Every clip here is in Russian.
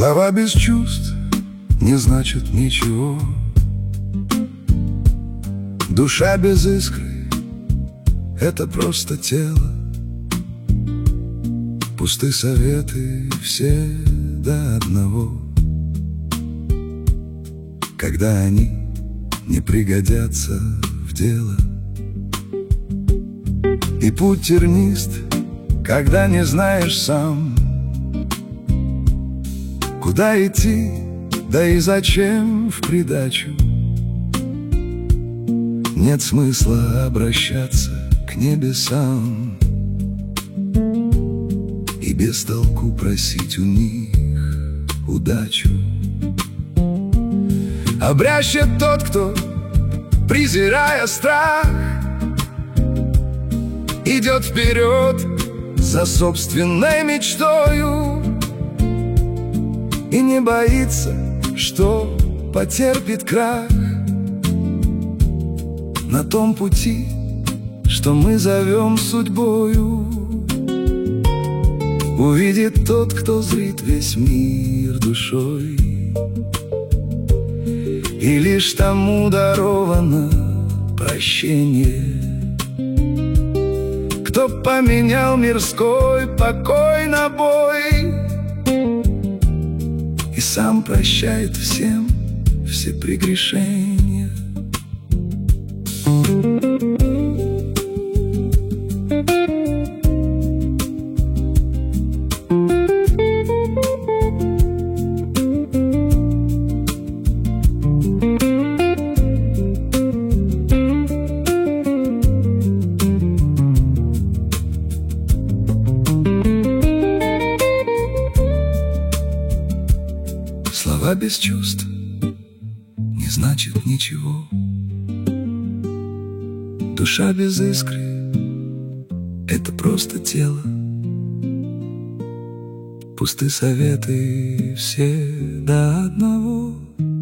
Слова без чувств не значат ничего. Душа без искры — это просто тело. Пусты советы все до одного, когда они не пригодятся в дело. И путь тернист, когда не знаешь сам, куда идти, да и зачем в придачу. Нет смысла обращаться к небесам и без толку просить у них удачу. Обрящет тот, кто, презирая страх, идет вперед за собственной мечтою и не боится, что потерпит крах на том пути, что мы зовем судьбою. Увидит тот, кто зрит весь мир душой, и лишь тому даровано прощение, кто поменял мирской покой на бой и сам прощает всем все прегрешения. Слова без чувств не значат ничего. Душа без искры — это просто тело. Пусты советы все до одного,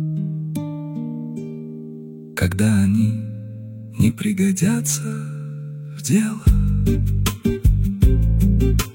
когда они не пригодятся в дело.